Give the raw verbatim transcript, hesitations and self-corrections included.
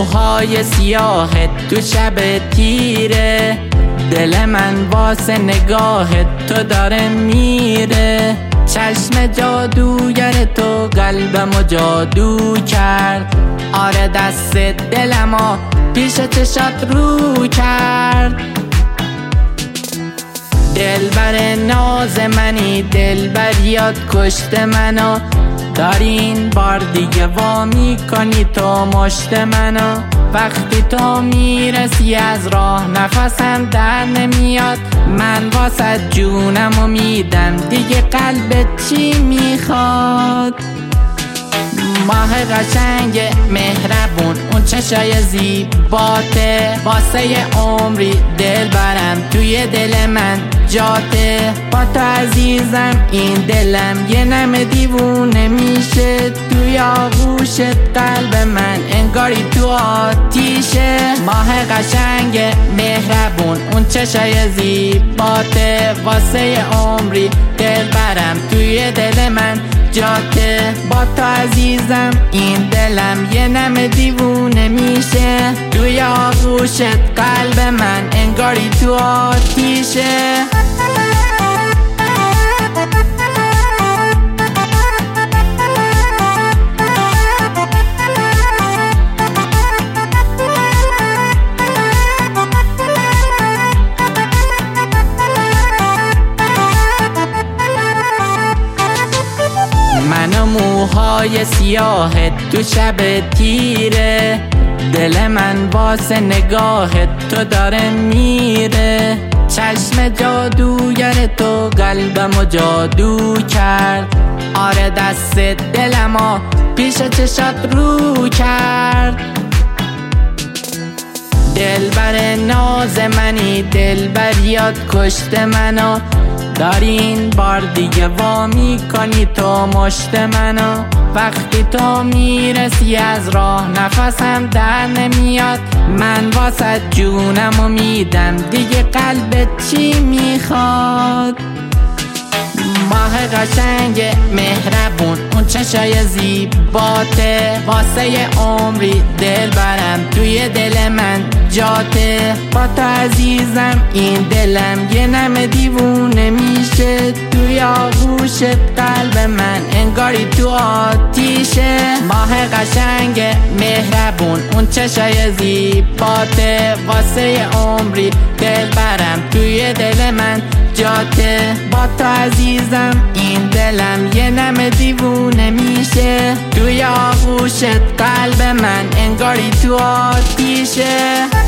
موهای سیاهت تو شب تیره، دل من واسه نگاهت تو داره میره. چشم جادوگر تو قلبمو جادو کرد، آره دست دلمو پیش چشات رو کرد. دلبر ناز منی، دلبر یاد کشت منو، داری این بار دیگه وا میکنی تو مشت منو. وقتی تو میرسی از راه نفسم در نمیاد، من واسه جونمو میدم دیگه قلبت چی میخواد؟ ماه قشنگ مهربون اون چشای زیباته، واسه عمری دل برم توی دل من جاته. با تو عزیزم این دلم یه نم دیوونه میشه، توی آغوشت قلب من انگاری تو آتیشه. ماه قشنگ مهربون اون چشای زیباته، واسه عمری دل برم توی دل من جاته. با تو عزیزم این دلم یه نم دیوونه میشه، توی آغوشت قلب من انگاری تو آتیشه. من و موهای سیاهت تو شب تیره، دل من واسه نگاهت تو داره میره. چشم جادوگر تو قلبمو جادو کرد، آره دست دلمو پیش چشات رو کرد. دلبر ناز منی، دلبر یاد کشت منو، داری این بار دیگه وا میکنی تو مشت منو. وقتی تو میرسی از راه نفسم در نمیاد، من واسه جونمو میدم دیگه قلبت چی میخواد؟ ماه قشنگ مهربون اون چشای زیباته، واسه عمری دل برم توی دل من جاته. با تو عزیزم این دلم یه نم دیوونه میشه، توی آغوشت قلب من انگاری تو آتیشه. ماه قشنگ مهربون اون چشای زیباته، واسه عمری دل برم توی دل من جاته. با تو عزیزم این دلم یه نم دیوونه میشه، توی آغوشت قلب من انگاری تو آتیشه.